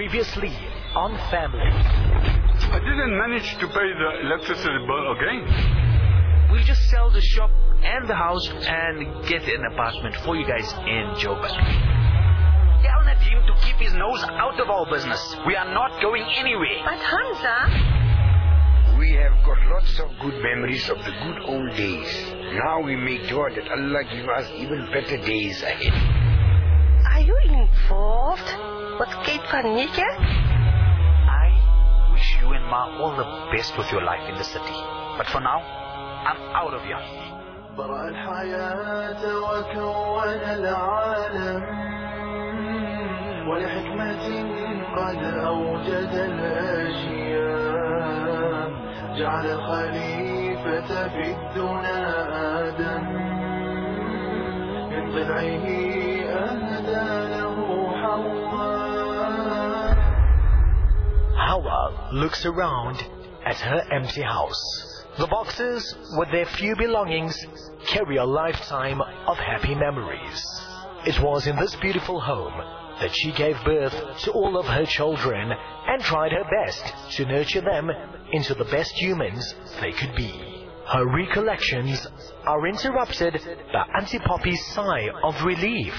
Previously on Family. I didn't manage to pay the electricity bill again. We'll just sell the shop and the house and get an apartment for you guys in Joburg. Tell Nadeem to keep his nose out of our business. We are not going anywhere. But Hamza... We have got lots of good memories of the good old days. Now we make sure that Allah give us even better days ahead. Are you involved with Kate van Niekerk? I wish you and Ma all the best with your life in the city. But for now, I'm out of here. برأ الحياة وكون العالم ولحكمة قد أوجد الأشياء جعل الخليفة في الدنيا آدم من ضلعه أهدى له حواء. Hawa looks around at her empty house. The boxes, with their few belongings, carry a lifetime of happy memories. It was in this beautiful home that she gave birth to all of her children and tried her best to nurture them into the best humans they could be. Her recollections are interrupted by Auntie Poppy's sigh of relief.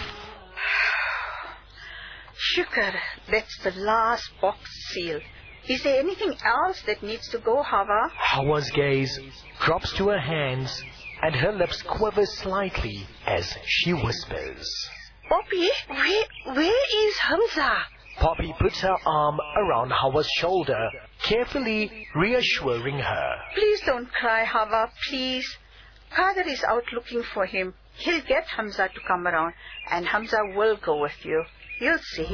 Shukr, that's the last box sealed. Is there anything else that needs to go, Hawa? Hawa's gaze drops to her hands and her lips quiver slightly as she whispers. Poppy, where is Hamza? Poppy puts her arm around Hawa's shoulder, carefully reassuring her. Please don't cry, Hawa, please. Kader is out looking for him. He'll get Hamza to come around, and Hamza will go with you. You'll see.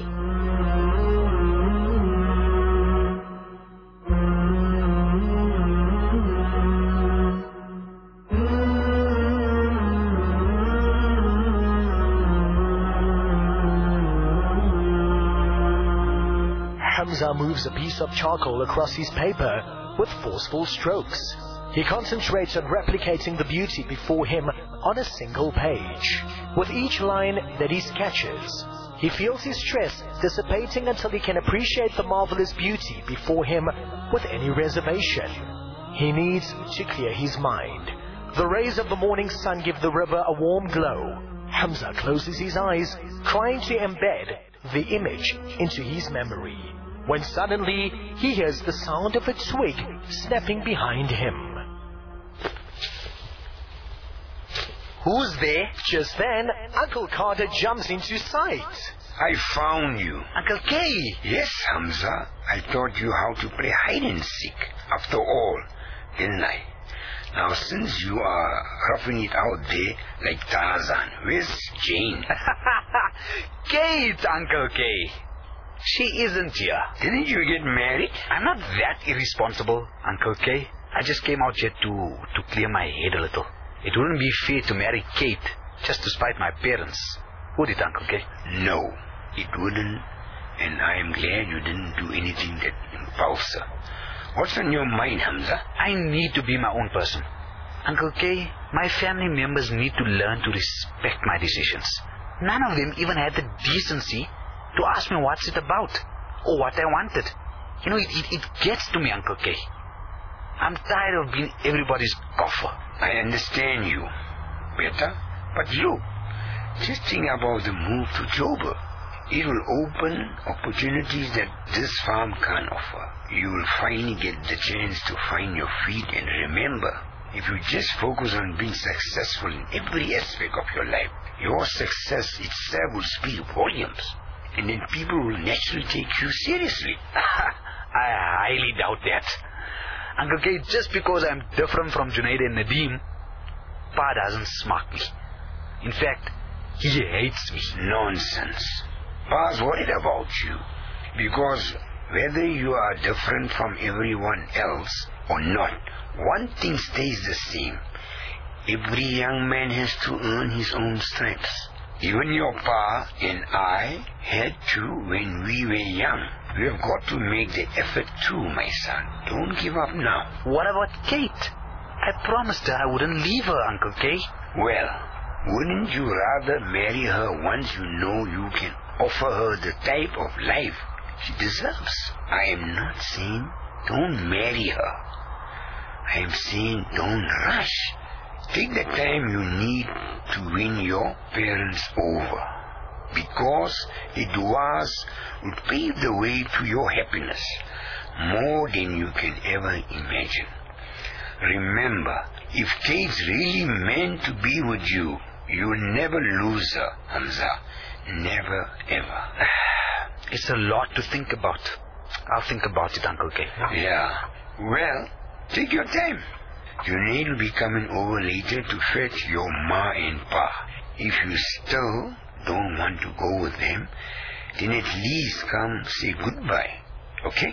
Hamza moves a piece of charcoal across his paper with forceful strokes. He concentrates on replicating the beauty before him on a single page. With each line that he sketches, he feels his stress dissipating until he can appreciate the marvelous beauty before him with any reservation. He needs to clear his mind. The rays of the morning sun give the river a warm glow. Hamza closes his eyes, trying to embed the image into his memory, when suddenly he hears the sound of a twig snapping behind him. Who's there? Just then, Uncle Carter jumps into sight. I found you. Uncle K. Yes, Hamza. I taught you how to play hide and seek, after all, didn't I? Now, since you are roughing it out there like Tarzan, where's Jane? Kate, Uncle K. She isn't here. Didn't you get married? I'm not that irresponsible, Uncle K. I just came out here to clear my head a little. It wouldn't be fair to marry Kate just to spite my parents, would it, Uncle K? No, it wouldn't. And I am glad you didn't do anything that involves her. What's on your mind, Hamza? I need to be my own person. Uncle K, my family members need to learn to respect my decisions. None of them even had the decency to ask me what's it about or what I wanted. You know, it gets to me, Uncle K. I'm tired of being everybody's gopher. I understand you better, but look, just think about the move to Joburg. It will open opportunities that this farm can't offer. You will finally get the chance to find your feet, and remember, if you just focus on being successful in every aspect of your life, your success itself will speak volumes, and then people will naturally take you seriously. I highly doubt that. Uncle K, just because I'm different from Junaid and Nadeem, Pa doesn't smack me. In fact, he hates me. Nonsense. Pa's worried about you, because whether you are different from everyone else or not, one thing stays the same. Every young man has to earn his own stripes. Even your Pa and I had to when we were young. We have got to make the effort too, my son. Don't give up now. What about Kate? I promised her I wouldn't leave her, Uncle K. Well, wouldn't you rather marry her once you know you can offer her the type of life she deserves. I am not saying don't marry her. I am saying don't rush. Take the time you need to win your parents over. Because the duas will pave the way to your happiness more than you can ever imagine. Remember, if Kate's really meant to be with you, you'll never lose her, Hamza. Never, ever. It's a lot to think about. I'll think about it, Uncle K. Yeah. Well, take your time. Junaid will be coming over later to fetch your ma and pa. If you still don't want to go with them, then at least come say goodbye. Okay?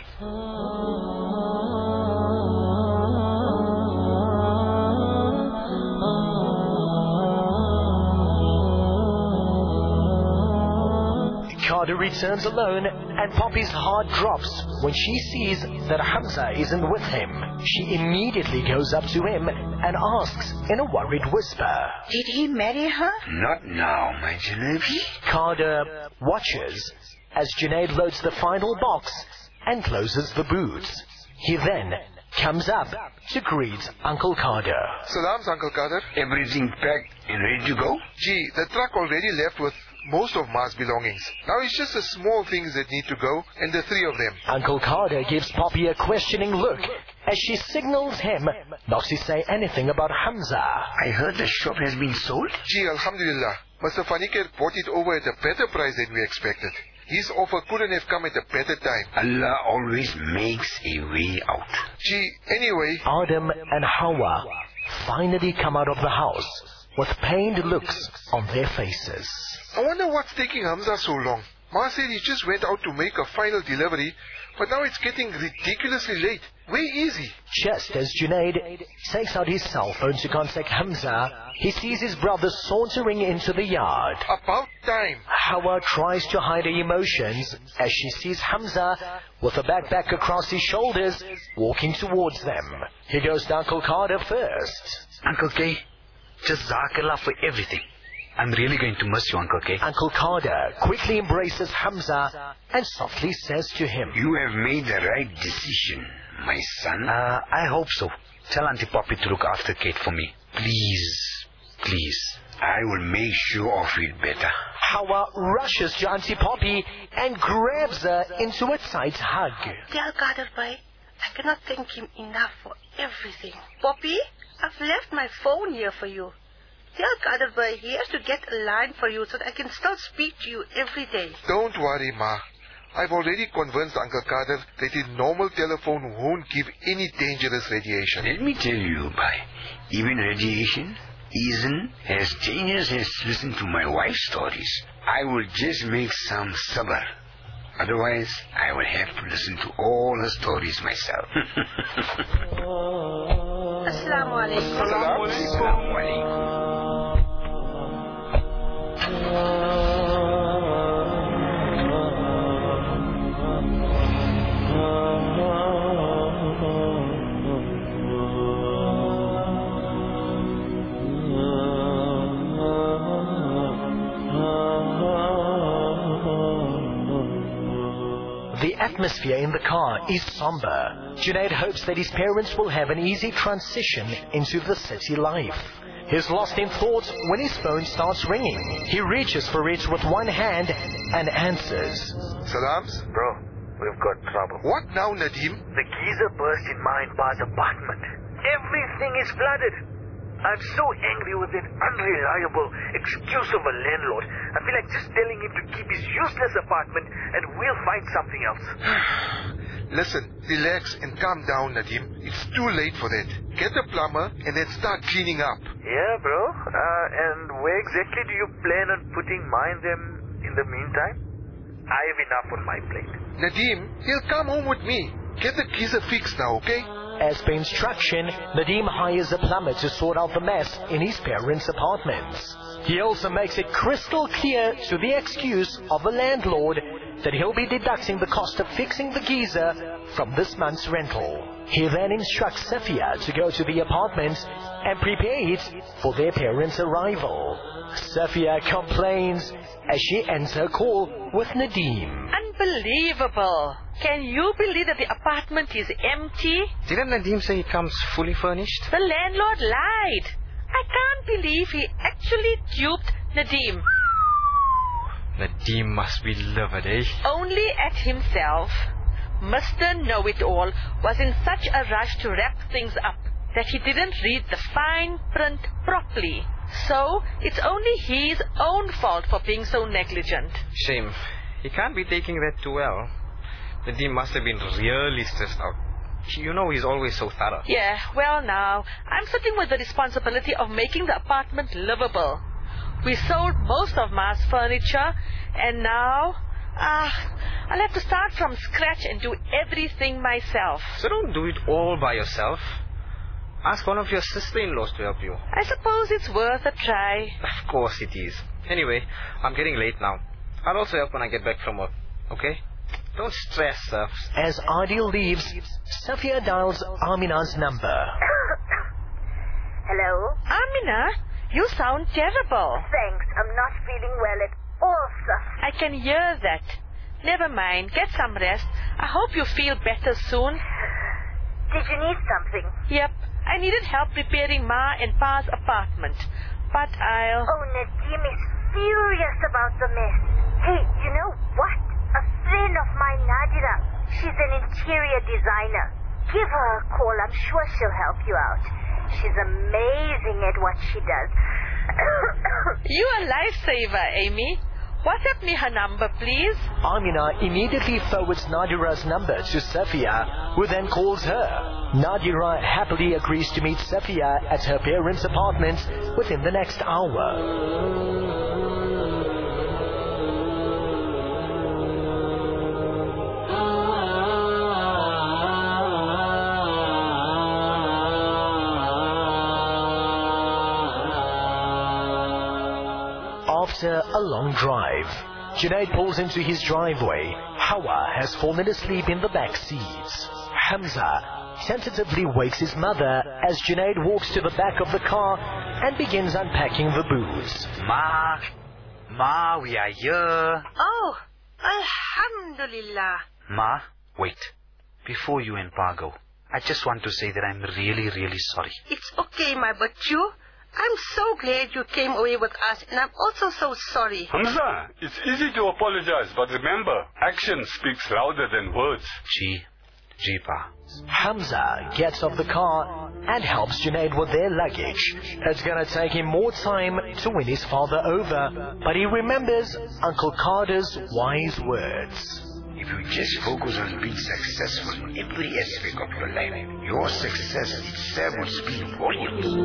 Carter returns alone, and Poppy's heart drops when she sees that Hamza isn't with him. She immediately goes up to him and asks in a worried whisper, Did he marry her? Not now, my Jalebi. Carter watches as Junaid loads the final box and closes the boot. He then comes up to greet Uncle Carter. Salams, Uncle Kader. Everything packed and ready to go? Gee, the truck already left with most of Ma's belongings. Now it's just the small things that need to go, and the three of them. Uncle Carter gives Poppy a questioning look as she signals him not to say anything about Hamza. I heard the shop has been sold. Gee, Alhamdulillah. Mr. Faniker bought it over at a better price than we expected. His offer couldn't have come at a better time. Allah always makes a way out. Gee, anyway, Adam and Hawa finally come out of the house with pained looks on their faces. I wonder what's taking Hamza so long. Ma said he just went out to make a final delivery, but now it's getting ridiculously late. Where is he? Just as Junaid takes out his cell phone to contact Hamza, he sees his brother sauntering into the yard. About time. Hawa tries to hide her emotions as she sees Hamza with a backpack across his shoulders walking towards them. He goes to Uncle Carter first. Uncle K, Jazakallah for everything. I'm really going to miss you, Uncle K. Uncle Carter quickly embraces Hamza and softly says to him, You have made the right decision, my son. I hope so. Tell Auntie Poppy to look after Kate for me. Please. Please. I will make sure of it better. Hawa rushes to Auntie Poppy and grabs her into a tight hug. Dear Kader Bhai, I cannot thank him enough for everything. Poppy, I've left my phone here for you. Tell Kader Bhai he has to get a line for you so that I can still speak to you every day. Don't worry, Ma. I've already convinced Uncle Kader that his normal telephone won't give any dangerous radiation. Let me tell you, Bhai, even radiation isn't as dangerous as listen to my wife's stories. I will just make some sabr. Otherwise, I will have to listen to all her stories myself. Assalamu alaikum. Assalamu alaikum. The atmosphere in the car is somber. Junaid hopes that his parents will have an easy transition into the city life. He's lost in thought when his phone starts ringing. He reaches for it with one hand and answers. Salams? Bro, we've got trouble. What now, Nadeem? The geyser burst in my and Pa's apartment. Everything is flooded. I'm so angry with that unreliable excuse of a landlord. I feel like just telling him to keep his useless apartment and we'll find something else. Listen, relax and calm down, Nadeem. It's too late for that. Get a plumber and then start cleaning up. Yeah, bro. And where exactly do you plan on putting mine them in the meantime? I have enough on my plate. Nadeem, he'll come home with me. Get the geyser fixed now, okay? As per instruction, Nadeem hires a plumber to sort out the mess in his parents' apartments. He also makes it crystal clear to the excuse of the landlord that he'll be deducting the cost of fixing the geyser from this month's rental. He then instructs Safia to go to the apartment and prepare it for their parents' arrival. Safia complains as she ends her call with Nadeem. Unbelievable. Can you believe that the apartment is empty? Didn't Nadeem say it comes fully furnished? The landlord lied. I can't believe he actually duped Nadeem. Nadeem must be livid, eh? Only at himself. Mr. Know-It-All was in such a rush to wrap things up that he didn't read the fine print properly. So, it's only his own fault for being so negligent. Shame. He can't be taking that too well. Nadeem must have been really stressed out. You know he's always so thorough. Yeah, well now, I'm sitting with the responsibility of making the apartment livable. We sold most of Ma's furniture, and now, I'll have to start from scratch and do everything myself. So don't do it all by yourself. Ask one of your sister-in-laws to help you. I suppose it's worth a try. Of course it is. Anyway, I'm getting late now. I'll also help when I get back from work, okay? Don't stress, Surfs. As Adil leaves, Safia dials Amina's number. Hello? Amina, you sound terrible. Thanks, I'm not feeling well at all, sir. I can hear that. Never mind, get some rest. I hope you feel better soon. Did you need something? Yep, I needed help repairing Ma and Pa's apartment. But I'll... Oh, Nadeem is furious about the mess. Hey, you know what? A friend of mine, Nadira, she's an interior designer. Give her a call. I'm sure she'll help you out. She's amazing at what she does. You're a lifesaver, Amy. WhatsApp me her number, please. Amina immediately forwards Nadira's number to Safia, who then calls her. Nadira happily agrees to meet Safia at her parents' apartment within the next hour. After a long drive, Junaid pulls into his driveway. Hawa has fallen asleep in the back seat. Hamza tentatively wakes his mother as Junaid walks to the back of the car and begins unpacking the booze. Ma, we are here. Oh, Alhamdulillah. Ma, wait. Before you and Pa go, I just want to say that I'm really, really sorry. It's okay, my bachoo. I'm so glad you came away with us, and I'm also so sorry. Hamza, it's easy to apologize, but remember, action speaks louder than words. Gee, Pa. Hamza gets off the car and helps Junaid with their luggage. It's gonna take him more time to win his father over, but he remembers Uncle Carter's wise words. If you just focus on being successful in every aspect of your life, your success itself will speak volumes.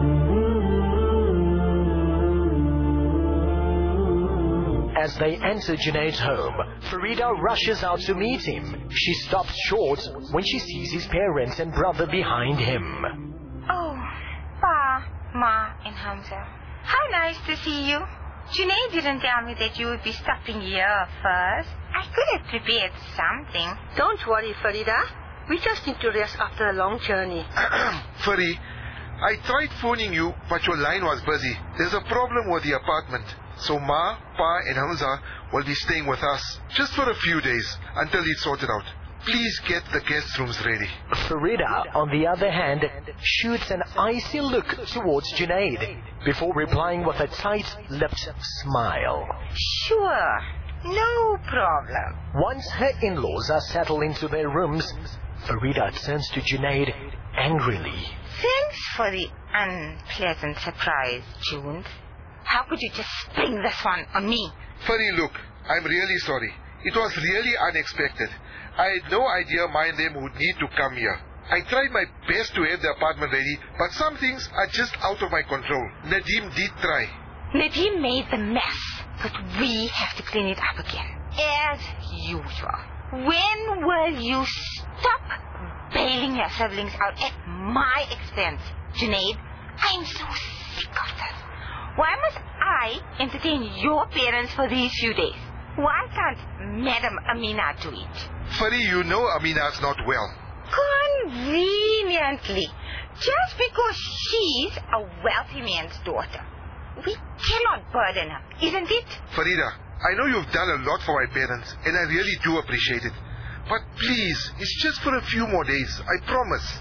As they enter Junaid's home, Farida rushes out to meet him. She stops short when she sees his parents and brother behind him. Oh, Pa, Ma, and Hamza. How nice to see you. Junaid didn't tell me that you would be stopping here first. I could have prepared something. Don't worry, Farida. We just need to rest after a long journey. Fari, I tried phoning you, but your line was busy. There's a problem with the apartment. So Ma, Pa and Hamza will be staying with us just for a few days until it's sorted out. Please get the guest rooms ready. Farida, on the other hand, shoots an icy look towards Junaid before replying with a tight-lipped smile. Sure, no problem. Once her in-laws are settled into their rooms, Farida turns to Junaid angrily. Thanks for the unpleasant surprise, June. How could you just spring this one on me? Fari, look, I'm really sorry. It was really unexpected. I had no idea Ma and them would need to come here. I tried my best to have the apartment ready, but some things are just out of my control. Nadeem did try. Nadeem made the mess, but we have to clean it up again. As usual. When will you stop bailing your siblings out at my expense? Junaid, I'm so sick of this. Why must I entertain your parents for these few days? Why can't Madam Amina do it? Fari, you know Amina's not well. Conveniently. Just because she's a wealthy man's daughter. We cannot burden her, isn't it? Farida, I know you've done a lot for my parents, and I really do appreciate it. But please, it's just for a few more days, I promise.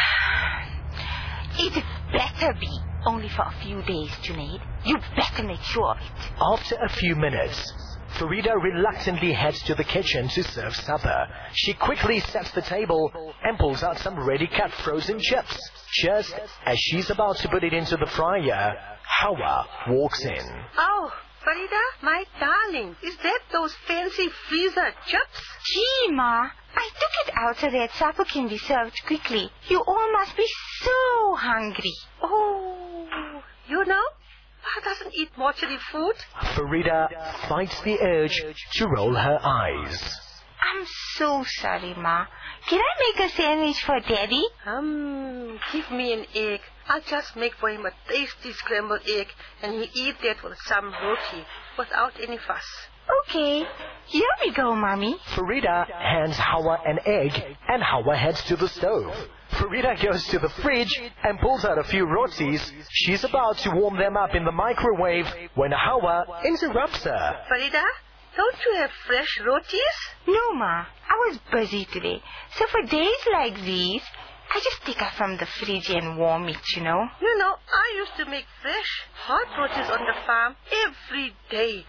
It better be only for a few days, Junaid. You better make sure of it. After a few minutes, Farida reluctantly heads to the kitchen to serve supper. She quickly sets the table and pulls out some ready-cut frozen chips. Just as she's about to put it into the fryer, Hawa walks in. Oh, Farida, my darling, is that those fancy freezer chips? Gee, Ma, I took it out so that supper can be served quickly. You all must be so hungry. Oh, you know, Pa doesn't eat mortuary food. Farida fights the urge to roll her eyes. I'm so sorry, Ma. Can I make a sandwich for Daddy? Give me an egg. I'll just make for him a tasty scrambled egg, and he'll eat that with some roti, without any fuss. Okay, here we go, Mommy. Farida hands Hawa an egg, and Hawa heads to the stove. Farida goes to the fridge and pulls out a few rotis. She's about to warm them up in the microwave when Hawa interrupts her. Farida, don't you have fresh rotis? No, Ma. I was busy today. So for days like these, I just take out from the fridge and warm it, you know. You know, I used to make fresh, hot rotis on the farm every day.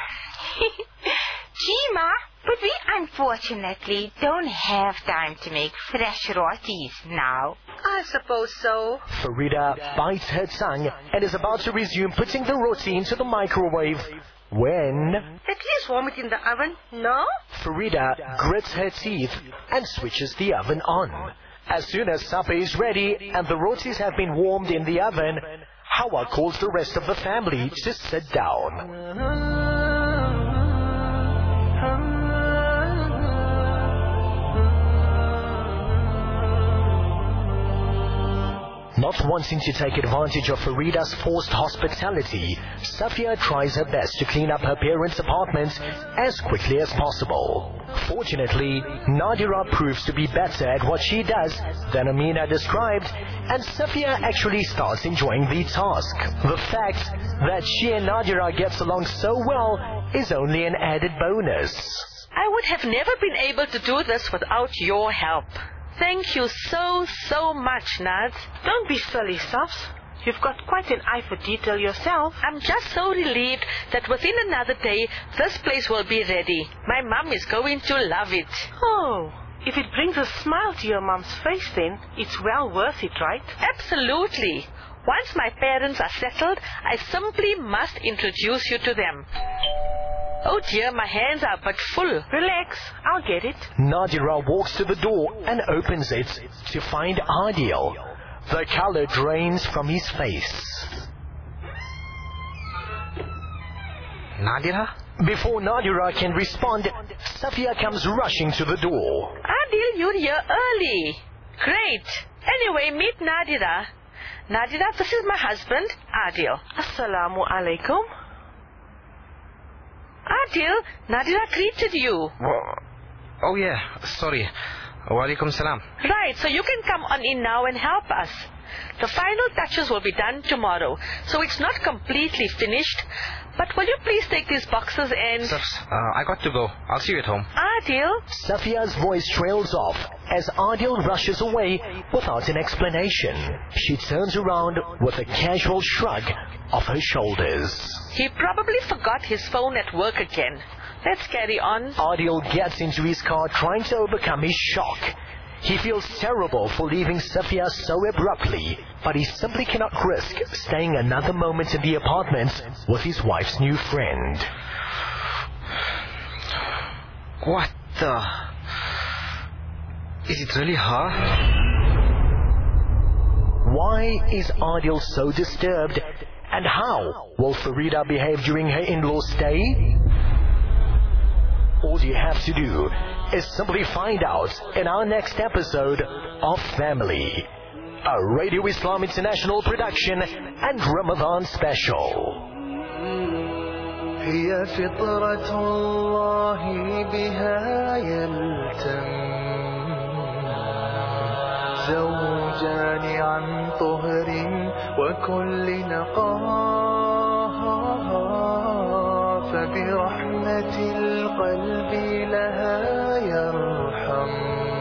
Gee, Ma, but we unfortunately don't have time to make fresh rotis now. I suppose so. Farida bites her tongue and is about to resume putting the roti into the microwave when... At least warm it in the oven, no? Farida grits her teeth and switches the oven on. As soon as supper is ready and the rotis have been warmed in the oven, Hawa calls the rest of the family to sit down. Not wanting to take advantage of Farida's forced hospitality, Safia tries her best to clean up her parents' apartment as quickly as possible. Fortunately, Nadira proves to be better at what she does than Amina described, and Safia actually starts enjoying the task. The fact that she and Nadira gets along so well is only an added bonus. I would have never been able to do this without your help. Thank you so much, Nad. Don't be silly, Safs. You've got quite an eye for detail yourself. I'm just so relieved that within another day, this place will be ready. My mum is going to love it. Oh, if it brings a smile to your mum's face, then it's well worth it, right? Absolutely. Once my parents are settled, I simply must introduce you to them. Oh dear, my hands are but full. Relax, I'll get it. Nadira walks to the door and opens it to find Adil. The color drains from his face. Nadira? Before Nadira can respond, Safia comes rushing to the door. Adil, you're here early. Great. Anyway, meet Nadira. Nadira, this is my husband, Adil. Assalamu alaikum. Adil, Nadira greeted you. Oh yeah, sorry. Walaikum salam. Right, so you can come on in now and help us. The final touches will be done tomorrow, so it's not completely finished. But will you please take these boxes and... I got to go. I'll see you at home. Adil? Safia's voice trails off as Adil rushes away without an explanation. She turns around with a casual shrug of her shoulders. He probably forgot his phone at work again. Let's carry on. Adil gets into his car trying to overcome his shock. He feels terrible for leaving Safia so abruptly, but he simply cannot risk staying another moment in the apartment with his wife's new friend. What the... Is it really her? Why is Adil so disturbed, and how will Farida behave during her in-law stay? All you have to do is simply find out in our next episode of Family, a Radio Islam International production and Ramadan special. هي فطرة الله بها يلتم زوجان عن طهر وكل نقاء فبرحمة القلب لها يرحم.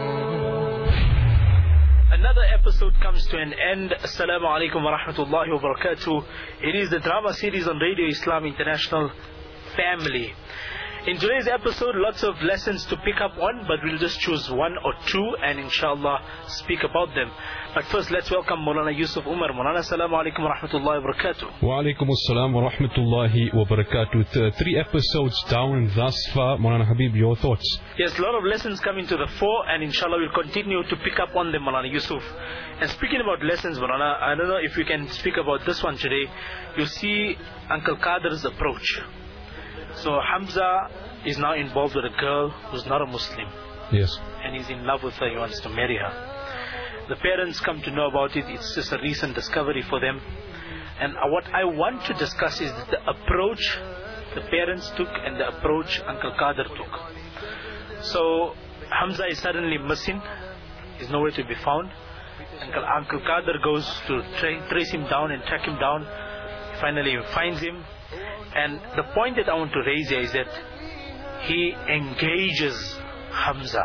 Another episode comes to an end. Assalamu alaikum wa rahmatullahi wa barakatuh. It is the drama series on Radio Islam International, Family. In today's episode, lots of lessons to pick up on, but we'll just choose one or two and inshallah speak about them. But first, let's welcome Maulana Yusuf Umar. Maulana, assalamu alaikum wa rahmatullahi wa barakatuh. Wa alaikum assalam wa rahmatullahi wa barakatuh. 3 episodes down thus far. Maulana Habib, your thoughts? Yes, a lot of lessons coming to the fore, and inshallah we'll continue to pick up on them, Maulana Yusuf. And speaking about lessons, Maulana, I don't know if we can speak about this one today. You see Uncle Qadir's approach. So Hamza is now involved with a girl who's not a Muslim. Yes. And he's in love with her, he wants to marry her. The parents come to know about it, it's just a recent discovery for them. And what I want to discuss is the approach the parents took and the approach Uncle Qadir took. So Hamza is suddenly missing, he's nowhere to be found. Uncle Qadir goes to trace him down and track him down. Finally finds him. And the point that I want to raise here is that he engages Hamza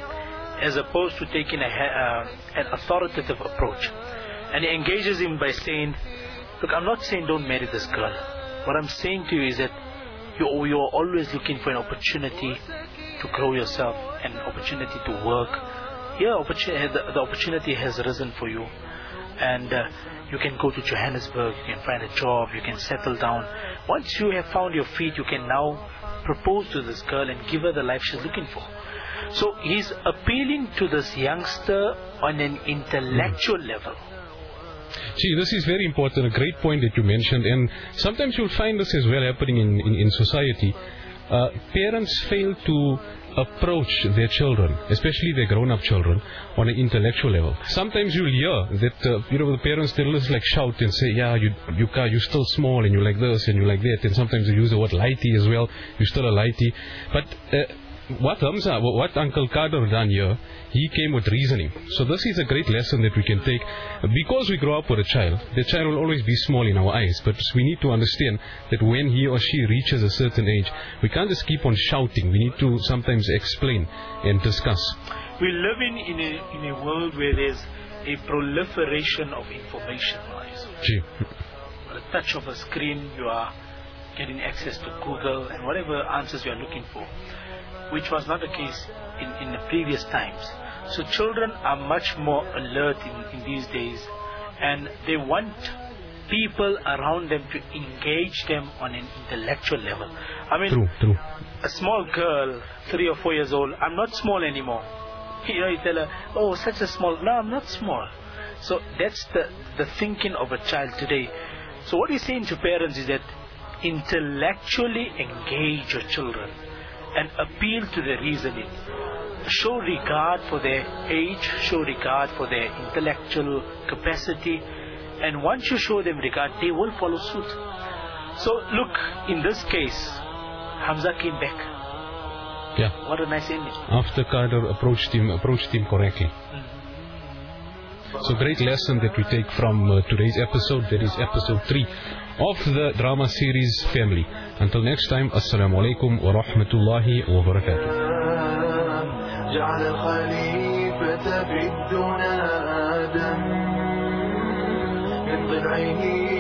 as opposed to taking an authoritative approach. And he engages him by saying, look, I'm not saying don't marry this girl. What I'm saying to you is that you're always looking for an opportunity to grow yourself, an opportunity to work. Yeah, the opportunity has risen for you. And you can go to Johannesburg, you can find a job, you can settle down. Once you have found your feet, you can now propose to this girl and give her the life she's looking for. So he's appealing to this youngster on an intellectual level. See, this is very important, a great point that you mentioned, and sometimes you'll find this as well happening in society. Parents fail to approach their children, especially their grown-up children, on an intellectual level. Sometimes you'll hear that the parents, they'll just like shout and say, yeah, you're still small and you like this and you like that, and sometimes they use the word lighty as well, you're still a lighty. But what Uncle Qadir done here, he came with reasoning. So this is a great lesson that we can take. Because we grow up with a child, the child will always be small in our eyes, but we need to understand that when he or she reaches a certain age, we can't just keep on shouting. We need to sometimes explain and discuss. We live in a world where there's a proliferation of information. With a touch of a screen, you are getting access to Google and whatever answers you are looking for, which was not the case in the previous times. So children are much more alert in these days, and they want people around them to engage them on an intellectual level. I mean, True. A small girl, 3 or 4 years old, I'm not small anymore. You tell her, oh, such a small, no, I'm not small. So that's the thinking of a child today. So what we're saying to parents is that intellectually engage your children and appeal to their reasoning. Show regard for their age, show regard for their intellectual capacity, and once you show them regard, they will follow suit. So look, in this case, Hamza came back. Yeah. What a nice ending. After Qadir approached him correctly. So great lesson that we take from today's episode, that is episode 3 of the drama series Family. Until next time, Assalamu alaikum wa rahmatullahi wa barakatuh. جعل خليفة بالدنا آدم من ضلعه